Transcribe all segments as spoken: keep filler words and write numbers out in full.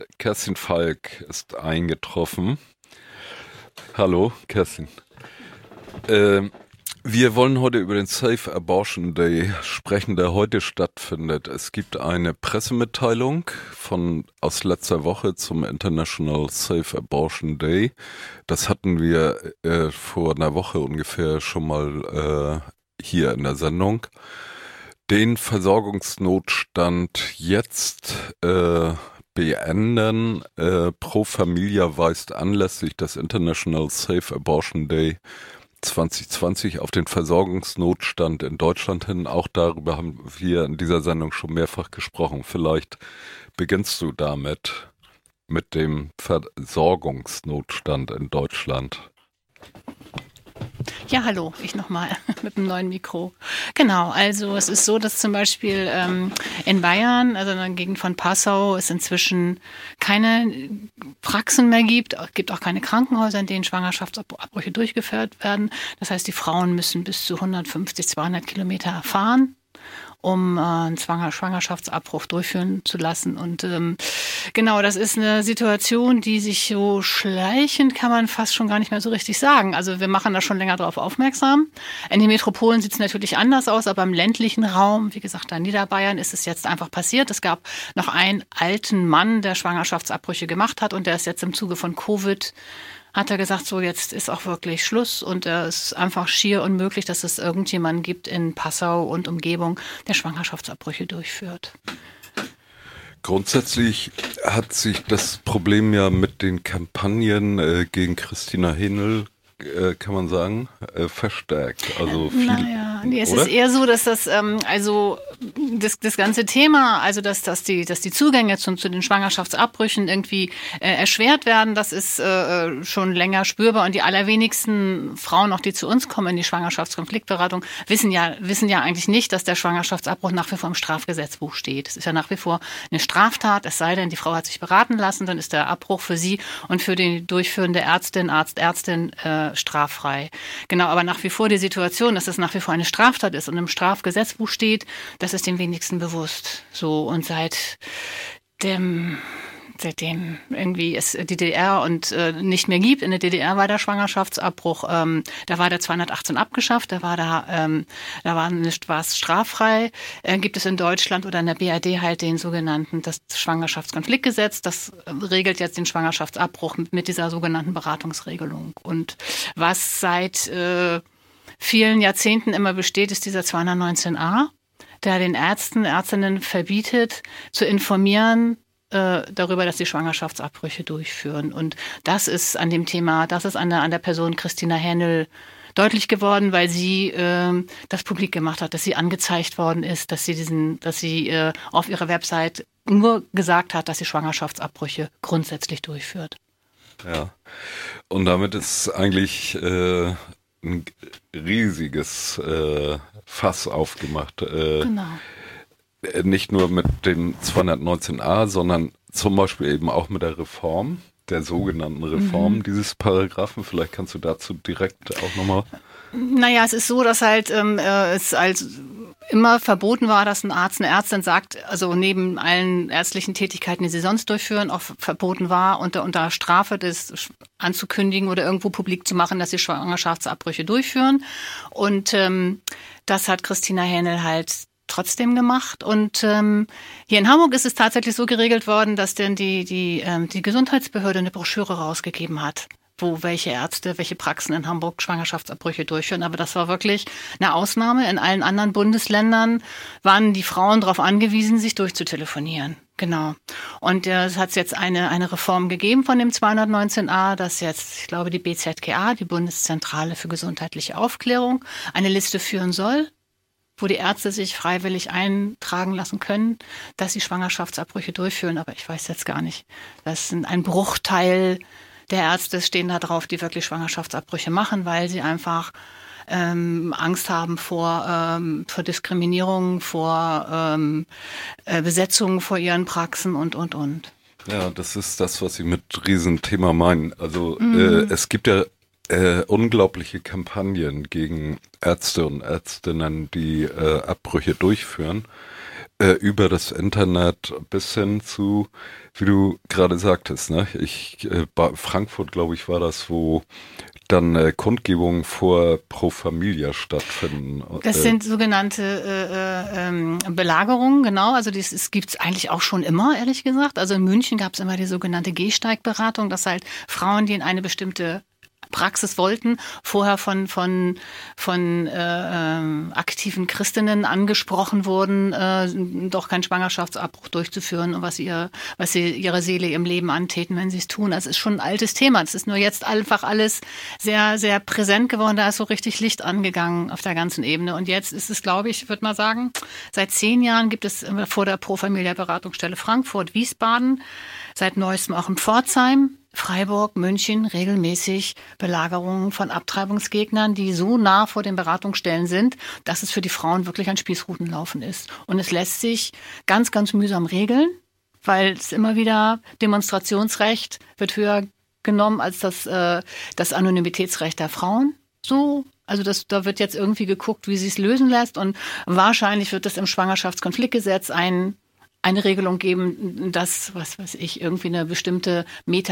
Kerstin Falk ist eingetroffen. Hallo, Kerstin. Ähm, wir wollen heute über den Safe Abortion Day sprechen, der heute stattfindet. Es gibt eine Pressemitteilung von aus letzter Woche zum International Safe Abortion Day. Das hatten wir äh, vor einer Woche ungefähr schon mal äh, hier in der Sendung. Den Versorgungsnotstand jetzt äh, beenden. Äh, Pro Familia weist anlässlich des International Safe Abortion Day zwanzig zwanzig auf den Versorgungsnotstand in Deutschland hin. Auch darüber haben wir in dieser Sendung schon mehrfach gesprochen. Vielleicht beginnst du damit, mit dem Versorgungsnotstand in Deutschland. Ja, hallo, ich nochmal mit dem neuen Mikro. Genau, also es ist so, dass zum Beispiel ähm, in Bayern, also in der Gegend von Passau, es inzwischen keine Praxen mehr gibt, gibt auch keine Krankenhäuser, in denen Schwangerschaftsabbrüche durchgeführt werden. Das heißt, die Frauen müssen bis zu hundertfünfzig, zweihundert Kilometer fahren, um äh, einen Schwanger Schwangerschaftsabbruch durchführen zu lassen. Und ähm, genau, das ist eine Situation, die sich so schleichend, kann man fast schon gar nicht mehr so richtig sagen. Also wir machen da schon länger darauf aufmerksam. In den Metropolen sieht es natürlich anders aus, aber im ländlichen Raum, wie gesagt, da in Niederbayern ist es jetzt einfach passiert. Es gab noch einen alten Mann, der Schwangerschaftsabbrüche gemacht hat und der ist jetzt im Zuge von Covid hat er gesagt, so jetzt ist auch wirklich Schluss und es ist einfach schier unmöglich, dass es irgendjemanden gibt in Passau und Umgebung, der Schwangerschaftsabbrüche durchführt. Grundsätzlich hat sich das Problem ja mit den Kampagnen äh, gegen Christina Hähnel, äh, kann man sagen, äh, verstärkt. Also viel, naja, nee, es oder? ist eher so, dass das, ähm, also das, das ganze Thema, also dass, dass, die, dass die Zugänge zu, zu den Schwangerschaftsabbrüchen irgendwie äh, erschwert werden, das ist äh, schon länger spürbar. Und die allerwenigsten Frauen, auch die zu uns kommen in die Schwangerschaftskonfliktberatung, wissen ja, wissen ja eigentlich nicht, dass der Schwangerschaftsabbruch nach wie vor im Strafgesetzbuch steht. Es ist ja nach wie vor eine Straftat, es sei denn, die Frau hat sich beraten lassen, dann ist der Abbruch für sie und für die durchführende Ärztin, Arzt, Ärztin äh, straffrei. Genau, aber nach wie vor die Situation, dass es nach wie vor eine Straftat ist und im Strafgesetzbuch steht, das ist den wenigsten bewusst. So, und seit dem seitdem irgendwie es die D D R und äh, nicht mehr gibt. In der D D R war der Schwangerschaftsabbruch, ähm, da war der zweihundertachtzehn abgeschafft, da war da, ähm, da war nicht, war es straffrei. Äh, gibt es in Deutschland oder in der B R D halt den sogenannten das Schwangerschaftskonfliktgesetz, das äh, regelt jetzt den Schwangerschaftsabbruch mit, mit dieser sogenannten Beratungsregelung. Und was seit äh, vielen Jahrzehnten immer besteht, ist dieser zweihundertneunzehn a, der den Ärzten, Ärztinnen verbietet, zu informieren darüber, dass sie Schwangerschaftsabbrüche durchführen. Und das ist an dem Thema, das ist an der, an der Person Christina Hähnel deutlich geworden, weil sie äh, das publik gemacht hat, dass sie angezeigt worden ist, dass sie diesen, dass sie äh, auf ihrer Website nur gesagt hat, dass sie Schwangerschaftsabbrüche grundsätzlich durchführt. Ja, und damit ist eigentlich äh, ein riesiges äh, Fass aufgemacht. Äh, genau. Nicht nur mit dem zweihundertneunzehn a, sondern zum Beispiel eben auch mit der Reform, der sogenannten Reform mhm. dieses Paragraphen. Vielleicht kannst du dazu direkt auch nochmal... Naja, es ist so, dass halt ähm, es als immer verboten war, dass ein Arzt, eine Ärztin sagt, also neben allen ärztlichen Tätigkeiten, die sie sonst durchführen, auch verboten war, unter, unter Strafe das anzukündigen oder irgendwo publik zu machen, dass sie Schwangerschaftsabbrüche durchführen. Und ähm, das hat Christina Hähnel halt trotzdem gemacht. Und ähm, hier in Hamburg ist es tatsächlich so geregelt worden, dass denn die, die, ähm, die Gesundheitsbehörde eine Broschüre rausgegeben hat, wo welche Ärzte, welche Praxen in Hamburg Schwangerschaftsabbrüche durchführen. Aber das war wirklich eine Ausnahme. In allen anderen Bundesländern waren die Frauen darauf angewiesen, sich durchzutelefonieren. Genau. Und äh, es hat jetzt eine, eine Reform gegeben von dem zweihundertneunzehn a, dass jetzt, ich glaube, die B Z G A, die Bundeszentrale für gesundheitliche Aufklärung, eine Liste führen soll, wo die Ärzte sich freiwillig eintragen lassen können, dass sie Schwangerschaftsabbrüche durchführen. Aber ich weiß jetzt gar nicht. Das ist ein Bruchteil der Ärzte stehen da drauf, die wirklich Schwangerschaftsabbrüche machen, weil sie einfach ähm, Angst haben vor, ähm, vor Diskriminierung, vor ähm, äh, Besetzung vor ihren Praxen und, und, und. Ja, das ist das, was Sie mit Riesenthema meinen. Also Mhm. äh, es gibt ja äh, unglaubliche Kampagnen gegen Ärzte und Ärztinnen, die äh, Abbrüche durchführen. äh, über das Internet bis hin zu, wie du gerade sagtest, ne? Ich, äh, bei Frankfurt, glaube ich, war das, wo dann äh, Kundgebungen vor Pro Familia stattfinden. Das äh, sind sogenannte äh, äh, ähm, Belagerungen, genau. Also das, das gibt es eigentlich auch schon immer, ehrlich gesagt. Also in München gab es immer die sogenannte Gehsteigberatung, dass halt Frauen, die in eine bestimmte Praxis wollten, vorher von von von äh, ähm, aktiven Christinnen angesprochen wurden, äh, doch keinen Schwangerschaftsabbruch durchzuführen und was ihr was sie ihrer Seele ihrem Leben antäten, wenn sie es tun. Das ist schon ein altes Thema. Das ist nur jetzt einfach alles sehr sehr präsent geworden. Da ist so richtig Licht angegangen auf der ganzen Ebene. Und jetzt ist es, glaube ich, würde mal sagen, seit zehn Jahren gibt es vor der Pro Familia Beratungsstelle Frankfurt, Wiesbaden, seit neuestem auch in Pforzheim, Freiburg, München regelmäßig Belagerungen von Abtreibungsgegnern, die so nah vor den Beratungsstellen sind, dass es für die Frauen wirklich ein Spießrutenlaufen ist. Und es lässt sich ganz, ganz mühsam regeln, weil es immer wieder Demonstrationsrecht wird höher genommen als das, äh, das Anonymitätsrecht der Frauen. So, also das, da wird jetzt irgendwie geguckt, wie sie es lösen lässt. Und wahrscheinlich wird es im Schwangerschaftskonfliktgesetz ein eine Regelung geben, dass, was weiß ich, irgendwie eine bestimmte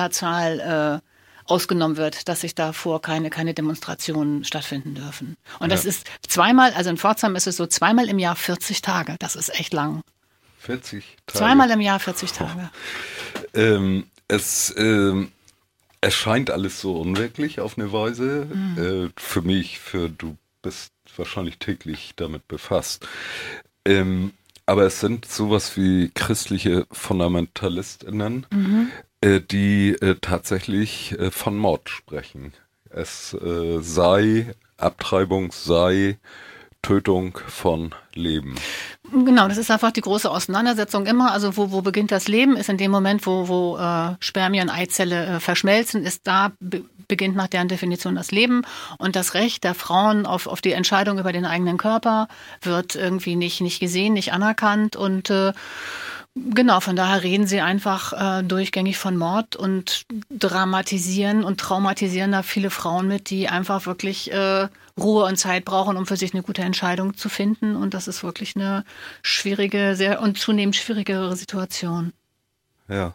Metazahl äh, ausgenommen wird, dass sich davor keine, keine Demonstrationen stattfinden dürfen. Und ja. Das ist zweimal, also in Pforzheim ist es so zweimal im Jahr vierzig Tage. Das ist echt lang. vierzig Tage? Zweimal im Jahr vierzig Tage. Oh. Ähm, es ähm, erscheint alles so unwirklich auf eine Weise. Mhm. Äh, für mich, für du bist wahrscheinlich täglich damit befasst. Ähm, Aber es sind sowas wie christliche FundamentalistInnen, mhm. äh, die äh, tatsächlich äh, von Mord sprechen. Es äh, sei Abtreibung, sei Tötung von Leben. Genau, das ist einfach die große Auseinandersetzung immer. Also wo, wo beginnt das Leben? Ist in dem Moment, wo, wo äh, Spermien und Eizelle äh, verschmelzen, ist da be- beginnt nach deren Definition das Leben. Und das Recht der Frauen auf, auf die Entscheidung über den eigenen Körper wird irgendwie nicht, nicht gesehen, nicht anerkannt. Und äh, genau, von daher reden sie einfach äh, durchgängig von Mord und dramatisieren und traumatisieren da viele Frauen mit, die einfach wirklich äh, Ruhe und Zeit brauchen, um für sich eine gute Entscheidung zu finden. Und das ist wirklich eine schwierige, sehr und zunehmend schwierigere Situation. Ja.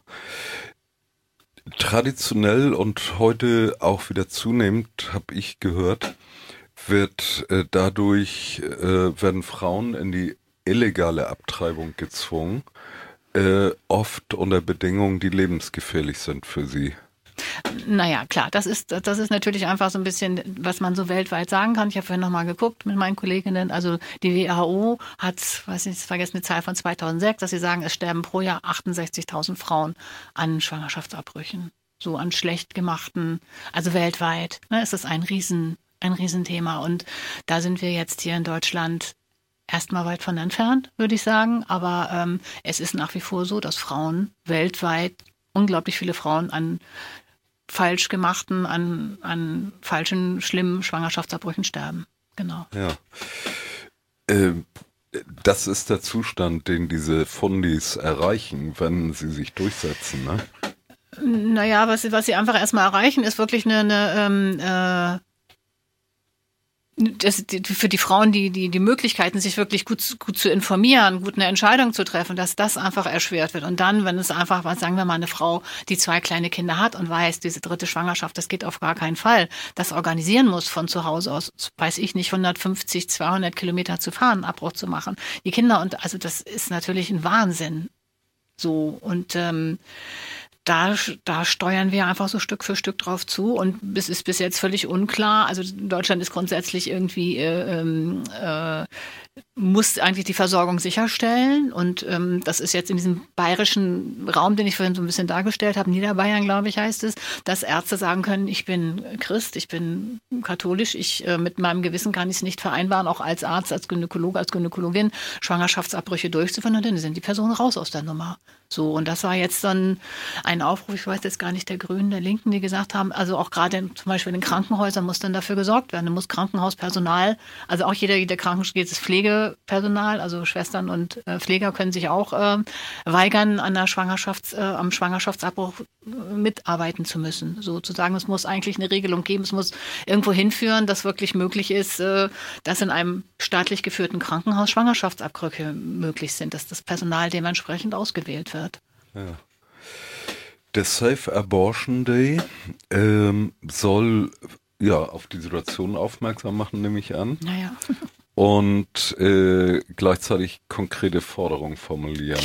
Traditionell und heute auch wieder zunehmend, habe ich gehört, wird äh, dadurch, äh, werden Frauen in die illegale Abtreibung gezwungen, äh, oft unter Bedingungen, die lebensgefährlich sind für sie. Naja, klar, das ist, das ist natürlich einfach so ein bisschen, was man so weltweit sagen kann. Ich habe vorhin nochmal geguckt mit meinen Kolleginnen. Also die W H O hat, weiß nicht, vergessen, eine Zahl von zweitausendsechs, dass sie sagen, es sterben pro Jahr achtundsechzigtausend Frauen an Schwangerschaftsabbrüchen. So an schlecht gemachten, also weltweit. Ne, ist das ein Riesen, ein Riesenthema. Und da sind wir jetzt hier in Deutschland erstmal weit von entfernt, würde ich sagen. Aber ähm, es ist nach wie vor so, dass Frauen weltweit, unglaublich viele Frauen an falsch gemachten, an, an falschen, schlimmen Schwangerschaftsabbrüchen sterben. Genau. Ja. Ähm, das ist der Zustand, den diese Fundis erreichen, wenn sie sich durchsetzen, ne? Naja, was, was sie einfach erstmal erreichen, ist wirklich eine, eine äh, das, die, für die Frauen die, die, die Möglichkeiten, sich wirklich gut, gut zu informieren, gut eine Entscheidung zu treffen, dass das einfach erschwert wird. Und dann, wenn es einfach, was sagen wir mal, eine Frau, die zwei kleine Kinder hat und weiß, diese dritte Schwangerschaft, das geht auf gar keinen Fall, das organisieren muss von zu Hause aus, weiß ich nicht, hundertfünfzig, zweihundert Kilometer zu fahren, einen Abbruch zu machen. Die Kinder, und also das ist natürlich ein Wahnsinn. So, und ähm, Da, da steuern wir einfach so Stück für Stück drauf zu und es ist bis jetzt völlig unklar. Also Deutschland ist grundsätzlich irgendwie, äh, äh, muss eigentlich die Versorgung sicherstellen und ähm, das ist jetzt in diesem bayerischen Raum, den ich vorhin so ein bisschen dargestellt habe, Niederbayern, glaube ich, heißt es, dass Ärzte sagen können, ich bin Christ, ich bin katholisch, ich äh, mit meinem Gewissen kann ich es nicht vereinbaren, auch als Arzt, als Gynäkologe, als Gynäkologin Schwangerschaftsabbrüche durchzuführen und dann sind die Personen raus aus der Nummer. So, und das war jetzt dann ein Aufruf, ich weiß jetzt gar nicht, der Grünen, der Linken, die gesagt haben, also auch gerade in, zum Beispiel in den Krankenhäusern muss dann dafür gesorgt werden. Da muss Krankenhauspersonal, also auch jeder, der Krankenhaus geht, ist Pflege, Pflegepersonal, also Schwestern und äh, Pfleger können sich auch äh, weigern, an der Schwangerschafts-, äh, am Schwangerschaftsabbruch äh, mitarbeiten zu müssen. Sozusagen, es muss eigentlich eine Regelung geben, es muss irgendwo hinführen, dass wirklich möglich ist, äh, dass in einem staatlich geführten Krankenhaus Schwangerschaftsabbrüche möglich sind, dass das Personal dementsprechend ausgewählt wird. Ja. Der Safe Abortion Day ähm, soll ja auf die Situation aufmerksam machen, nehme ich an. Naja. Und äh, gleichzeitig konkrete Forderungen formulieren.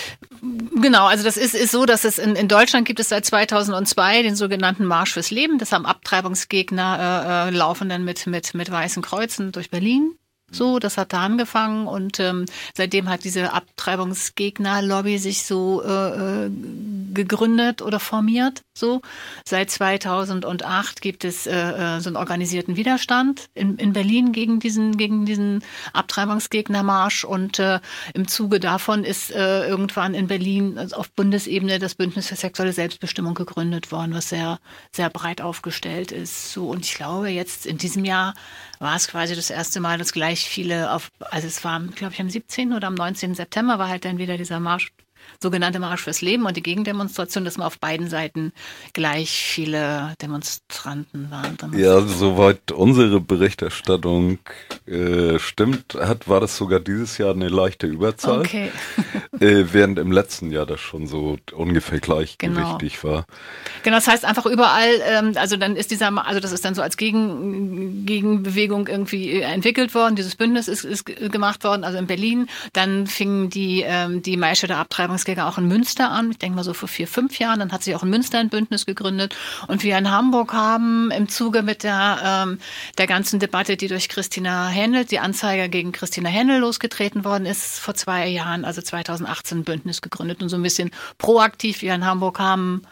Genau, also das ist, ist so, dass es in, in Deutschland gibt es seit zweitausendzwei den sogenannten Marsch fürs Leben. Das haben Abtreibungsgegner äh, äh, laufen dann mit, mit, mit weißen Kreuzen durch Berlin. So, das hat da angefangen und ähm, seitdem hat diese Abtreibungsgegner-Lobby sich so äh, gegründet oder formiert. So, seit zweitausendacht gibt es äh, so einen organisierten Widerstand in, in Berlin gegen diesen gegen diesen Abtreibungsgegnermarsch und äh, im Zuge davon ist äh, irgendwann in Berlin also auf Bundesebene das Bündnis für sexuelle Selbstbestimmung gegründet worden, was sehr sehr breit aufgestellt ist. So, und ich glaube jetzt in diesem Jahr war es quasi das erste Mal, dass gleich viele auf, also es war, glaube ich, am siebzehnten oder am neunzehnten September war halt dann wieder dieser Marsch, sogenannte Marsch fürs Leben und die Gegendemonstration, dass man auf beiden Seiten gleich viele Demonstranten waren. Ja, soweit unsere Berichterstattung äh, stimmt, hat, war das sogar dieses Jahr eine leichte Überzahl. Okay. äh, während im letzten Jahr das schon so ungefähr gleichgewichtig genau. war. Genau, das heißt einfach überall, ähm, also dann ist dieser, also das ist dann so als Gegen, Gegenbewegung irgendwie entwickelt worden, dieses Bündnis ist, ist gemacht worden, also in Berlin, dann fingen die, ähm, die Märsche der Abtreibungsgegner auch in Münster an, ich denke mal so vor vier, fünf Jahren, dann hat sich auch in Münster ein Bündnis gegründet und wir in Hamburg haben im Zuge mit der, ähm, der ganzen Debatte, die durch Christina Händel, die Anzeige gegen Christina Händel losgetreten worden ist, vor zwei Jahren, also zweitausendachtzehn ein Bündnis gegründet und so ein bisschen proaktiv, wir in Hamburg haben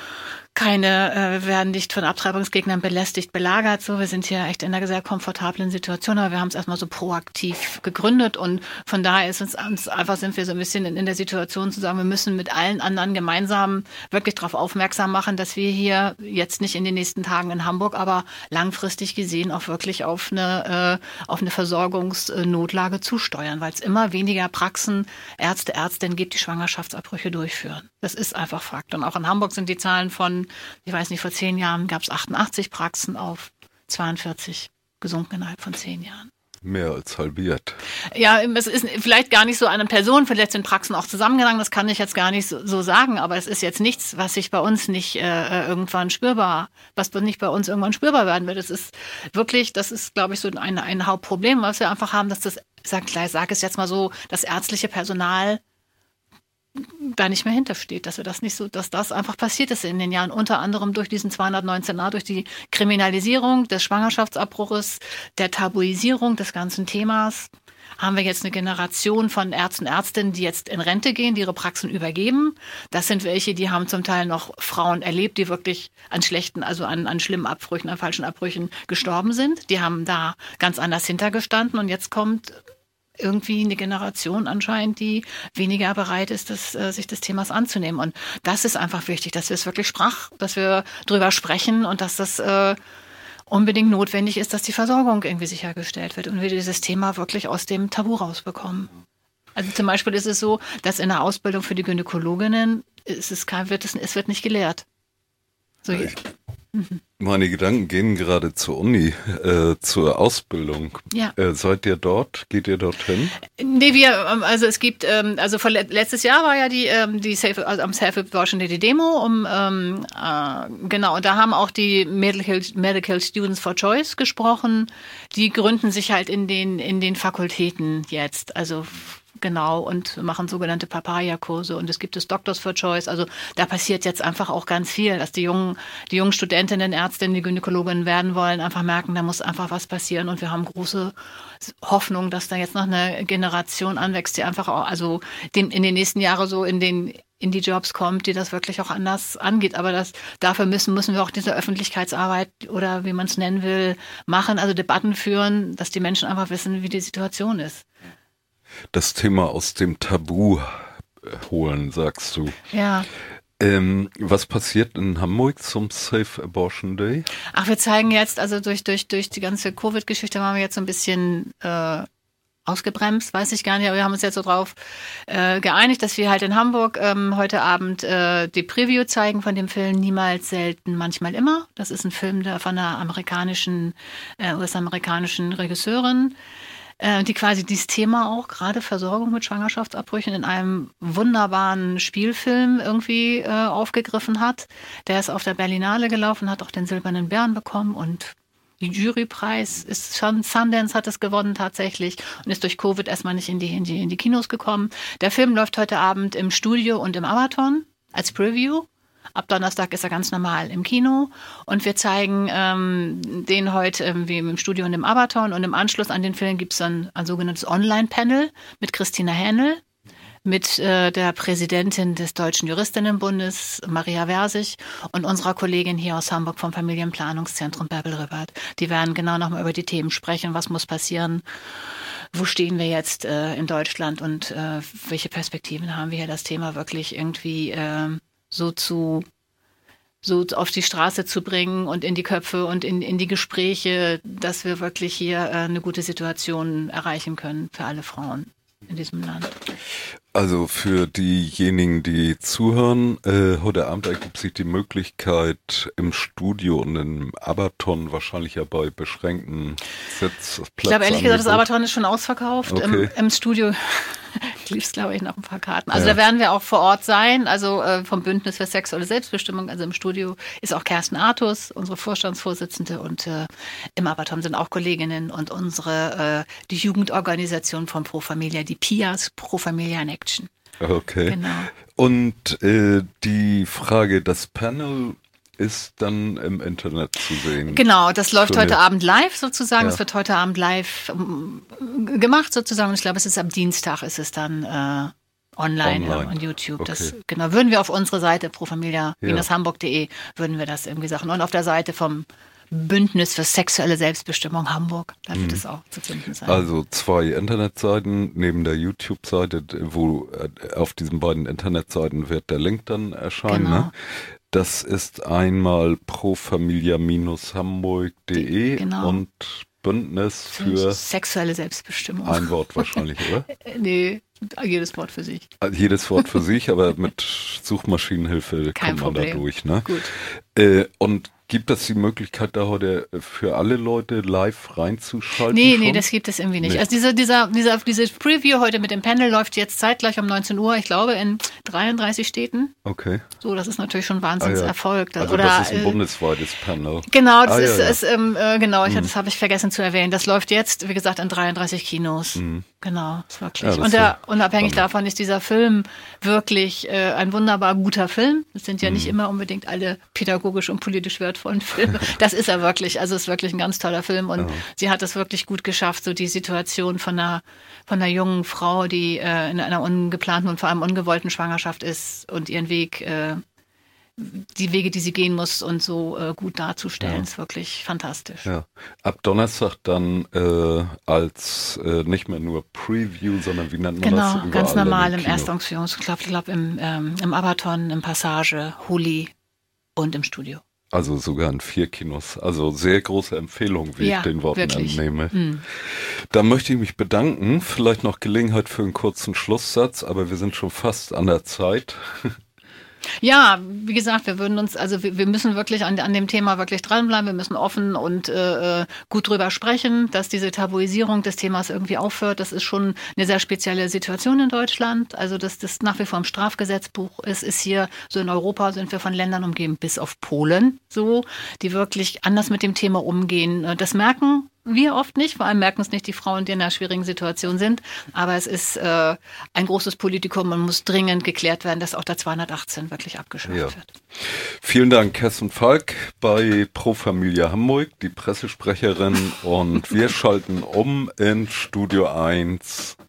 keine, äh, werden nicht von Abtreibungsgegnern belästigt, belagert. So, wir sind hier echt in einer sehr komfortablen Situation, aber wir haben es erstmal so proaktiv gegründet und von daher ist uns, uns einfach sind wir so ein bisschen in, in der Situation zu sagen, wir müssen mit allen anderen gemeinsam wirklich darauf aufmerksam machen, dass wir hier jetzt nicht in den nächsten Tagen in Hamburg, aber langfristig gesehen auch wirklich auf eine, äh, auf eine Versorgungsnotlage zusteuern, weil es immer weniger Praxen, Ärzte, Ärztinnen gibt, die Schwangerschaftsabbrüche durchführen. Das ist einfach Fakt. Und auch in Hamburg sind die Zahlen von, ich weiß nicht, vor zehn Jahren gab es achtundachtzig Praxen auf zweiundvierzig gesunken innerhalb von zehn Jahren. Mehr als halbiert. Ja, es ist vielleicht gar nicht so eine Person, vielleicht sind Praxen auch zusammengegangen, das kann ich jetzt gar nicht so, so sagen, aber es ist jetzt nichts, was sich bei uns nicht äh, irgendwann spürbar, was nicht bei uns irgendwann spürbar werden wird. Es ist wirklich, das ist, glaube ich, so ein, ein Hauptproblem, was wir einfach haben, dass das, sag, ich sage es jetzt mal so, das ärztliche Personal da nicht mehr hintersteht, dass wir das nicht so, dass das einfach passiert ist in den Jahren, unter anderem durch diesen zweihundertneunzehn a, durch die Kriminalisierung des Schwangerschaftsabbruches, der Tabuisierung des ganzen Themas, haben wir jetzt eine Generation von Ärzten, Ärztinnen, die jetzt in Rente gehen, die ihre Praxen übergeben. Das sind welche, die haben zum Teil noch Frauen erlebt, die wirklich an schlechten, also an, an schlimmen Abbrüchen, an falschen Abbrüchen gestorben sind. Die haben da ganz anders hintergestanden und jetzt kommt irgendwie eine Generation anscheinend, die weniger bereit ist, das, äh, sich des Themas anzunehmen. Und das ist einfach wichtig, dass wir es wirklich sprach, dass wir drüber sprechen und dass das äh, unbedingt notwendig ist, dass die Versorgung irgendwie sichergestellt wird und wir dieses Thema wirklich aus dem Tabu rausbekommen. Also zum Beispiel ist es so, dass in der Ausbildung für die Gynäkologinnen ist es kein, wird es, es wird nicht gelehrt. So ich, mhm. Meine Gedanken gehen gerade zur Uni, äh, zur Ausbildung. Ja. Äh, seid ihr dort? Geht ihr dorthin? Nee, wir, also es gibt, ähm, also vor, letztes Jahr war ja die, ähm, die Safe, also am Safe Abortion Day die Demo, um, ähm, äh, genau, und da haben auch die Medical, Medical Students for Choice gesprochen. Die gründen sich halt in den, in den Fakultäten jetzt, also genau, und machen sogenannte Papaya-Kurse und es gibt das Doctors for Choice. Also da passiert jetzt einfach auch ganz viel, dass die jungen, die jungen Studentinnen, Ärztinnen, die Gynäkologinnen werden wollen, einfach merken, da muss einfach was passieren und wir haben große Hoffnung, dass da jetzt noch eine Generation anwächst, die einfach auch, also den, in den nächsten Jahren so in den in die Jobs kommt, die das wirklich auch anders angeht. Aber das, dafür müssen, müssen wir auch diese Öffentlichkeitsarbeit oder wie man es nennen will, machen, also Debatten führen, dass die Menschen einfach wissen, wie die Situation ist. Das Thema aus dem Tabu holen, sagst du. Ja. Ähm, was passiert in Hamburg zum Safe Abortion Day? Ach, wir zeigen jetzt, also durch durch durch die ganze Covid-Geschichte waren wir jetzt so ein bisschen äh, ausgebremst, weiß ich gar nicht, aber wir haben uns jetzt so drauf äh, geeinigt, dass wir halt in Hamburg ähm, heute Abend äh, die Preview zeigen von dem Film Niemals, selten, manchmal immer. Das ist ein Film der, von einer amerikanischen, äh, U S-amerikanischen Regisseurin, äh, die quasi dieses Thema auch, gerade Versorgung mit Schwangerschaftsabbrüchen, in einem wunderbaren Spielfilm irgendwie äh, aufgegriffen hat. Der ist auf der Berlinale gelaufen, hat auch den Silbernen Bären bekommen und die Jurypreis ist schon, Sundance hat es gewonnen tatsächlich und ist durch Covid erstmal nicht in die, in die, in die Kinos gekommen. Der Film läuft heute Abend im Studio und im Amazon als Preview. Ab Donnerstag ist er ganz normal im Kino und wir zeigen ähm, den heute irgendwie im Studio und im Amazon und im Anschluss an den Film gibt es dann ein sogenanntes Online-Panel mit Christina Hähnel, mit äh, der Präsidentin des Deutschen Juristinnenbundes, Maria Versich, und unserer Kollegin hier aus Hamburg vom Familienplanungszentrum, Bärbel Rüppert. Die werden genau nochmal über die Themen sprechen, was muss passieren, wo stehen wir jetzt äh, in Deutschland und äh, welche Perspektiven haben wir hier, das Thema wirklich irgendwie äh, so zu so auf die Straße zu bringen und in die Köpfe und in, in die Gespräche, dass wir wirklich hier äh, eine gute Situation erreichen können für alle Frauen in diesem Land. Also für diejenigen, die zuhören, äh, heute Abend ergibt sich die Möglichkeit im Studio und im Abaton, wahrscheinlich ja bei beschränkten Sitzplätzen. Ich glaube ehrlich gesagt, das Abaton ist schon ausverkauft. Okay. Im, im Studio lief es, glaube ich, noch ein paar Karten. Also ja. Da werden wir auch vor Ort sein, also äh, vom Bündnis für sexuelle Selbstbestimmung. Also im Studio ist auch Kerstin Artus, unsere Vorstandsvorsitzende, und äh, im Abaton sind auch Kolleginnen und unsere, äh, die Jugendorganisation von Pro Familia, die P I A S, Pro Familia in Action. Okay. Genau. Und äh, die Frage, das Panel ist dann im Internet zu sehen. Genau, das läuft Schöne. heute Abend live sozusagen. Es Ja. wird heute Abend live um, gemacht sozusagen. Und ich glaube, es ist am Dienstag, ist es dann äh, online, Online. on YouTube. Okay. Das, genau, würden wir auf unsere Seite profamilia hamburg punkt de würden wir das irgendwie sagen. Und auf der Seite vom Bündnis für sexuelle Selbstbestimmung Hamburg, da wird mhm. es auch zu finden sein. Also zwei Internetseiten neben der YouTube-Seite, wo äh, auf diesen beiden Internetseiten wird der Link dann erscheinen. Genau. Ne? Das ist einmal profamilia hamburg punkt de genau. und Bündnis für sexuelle Selbstbestimmung. Ein Wort wahrscheinlich, oder? Nee, jedes Wort für sich. Jedes Wort für sich, aber mit Suchmaschinenhilfe Kein kommt man Problem. da durch. Ne? Gut. Äh, und gibt es die Möglichkeit, da heute für alle Leute live reinzuschalten? Nee, schon? nee, das gibt es irgendwie nicht. Nee. Also dieser, dieser, dieser, diese Preview heute mit dem Panel läuft jetzt zeitgleich um neunzehn Uhr, ich glaube, in dreiunddreißig Städten. Okay. So, das ist natürlich schon Wahnsinnserfolg. Ah, ja. Also Oder, das ist ein äh, bundesweites Panel. Genau, das Ah, ist, ja, ja. ist ähm, äh, genau, ich, Mhm. das habe ich vergessen zu erwähnen. Das läuft jetzt, wie gesagt, in dreiunddreißig Kinos. Mhm. Genau, ist wirklich. Ja, das und der, ist unabhängig spannend. davon ist dieser Film wirklich äh, ein wunderbar guter Film. Es sind ja nicht Mhm. immer unbedingt alle pädagogisch und politisch wertvollen Filme. Das ist er wirklich. Also es ist wirklich ein ganz toller Film und Ja. sie hat es wirklich gut geschafft, so die Situation von einer von einer jungen Frau, die äh, in einer ungeplanten und vor allem ungewollten Schwangerschaft ist und ihren Weg äh, die Wege, die sie gehen muss, und so äh, gut darzustellen, Ja. ist wirklich fantastisch. Ja. Ab Donnerstag dann äh, als äh, nicht mehr nur Preview, sondern wie nennt man das? Genau, Überall ganz in normal den im Kinos. Erstauktions, ich glaube, glaub, im, ähm, im Abaton, im Passage, Huli und im Studio. Also sogar in vier Kinos. Also sehr große Empfehlung, wie Ja, ich den Worten wirklich. entnehme. Mhm. Da möchte ich mich bedanken. Vielleicht noch Gelegenheit für einen kurzen Schlusssatz, aber wir sind schon fast an der Zeit. Ja, wie gesagt, wir würden uns, also wir, wir müssen wirklich an, an dem Thema wirklich dranbleiben. Wir müssen offen und äh, gut drüber sprechen, dass diese Tabuisierung des Themas irgendwie aufhört. Das ist schon eine sehr spezielle Situation in Deutschland. Also dass das nach wie vor im Strafgesetzbuch ist, ist hier so in Europa sind wir von Ländern umgeben, bis auf Polen so, die wirklich anders mit dem Thema umgehen. Das merken wir oft nicht, vor allem merken es nicht die Frauen, die in einer schwierigen Situation sind. Aber es ist äh, ein großes Politikum und muss dringend geklärt werden, dass auch der zweihundertachtzehn wirklich abgeschafft Ja. wird. Vielen Dank, Kerstin Falk bei Pro Familia Hamburg, die Pressesprecherin. Und wir schalten um in Studio eins.